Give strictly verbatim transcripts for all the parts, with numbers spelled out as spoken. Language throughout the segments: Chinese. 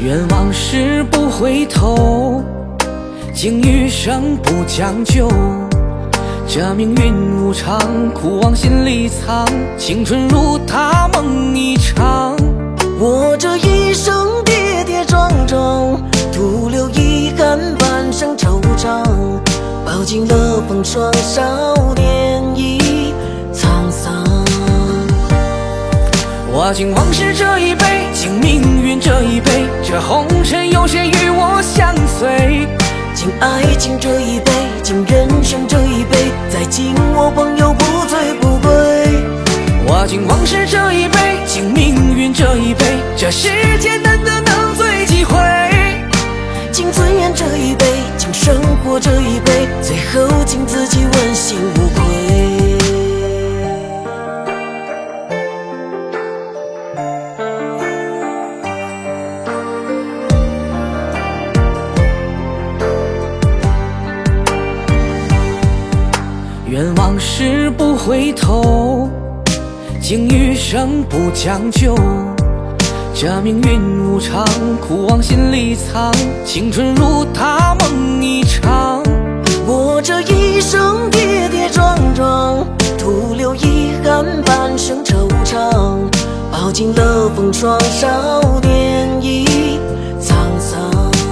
愿往事不回头，经余生不将就。这命运无常，苦往心里藏，青春如他梦一场。 我这一生跌跌撞撞，徒留遗憾，半生惆怅。饱经了风霜，少年已沧桑。 我敬往事这一杯，敬命运这一杯，这红尘有谁与我相随？ 敬爱情这一杯，敬人生这一杯，再敬我朋友不醉不归。 我敬往事这一杯，敬命运这一杯，这世间难得能醉几回。 敬尊严这一杯，敬生活这一杯，最后敬自己问心无愧。 愿往事不回头，敬余生不将就。这命运无常，苦往心里藏，青春如他梦一场。 我这一生跌跌撞撞，徒留遗憾，半生惆怅。饱经了风霜，少年已沧桑。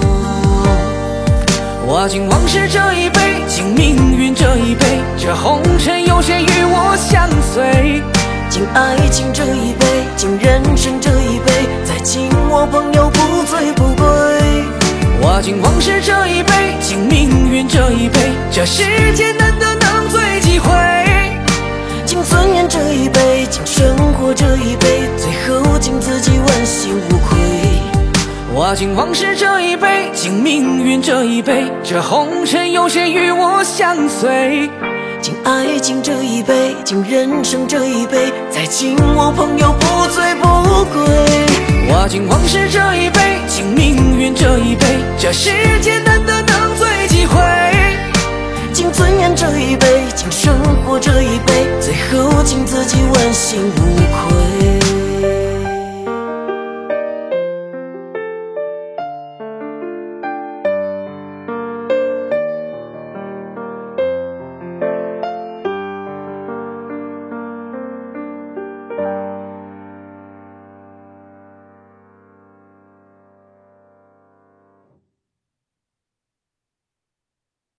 我敬往事这一杯，敬命运这一杯，这红尘有谁与我相随？ 敬爱情这一杯，敬人生这一杯，再敬我朋友不醉不归。 我敬往事这一杯，敬命运这一杯，这世间难得能醉几回。 敬尊严这一杯，敬生活这一杯，最后敬自己问心无愧。 我敬往事这一杯，敬命运这一杯，这红尘有谁与我相随？ 敬爱情这一杯，敬人生这一杯，再敬我朋友不醉不归。 我敬往事这一杯，敬命运这一杯，这世间难得能醉几回。 敬尊严这一杯，敬生活这一杯，最后敬自己问心无愧。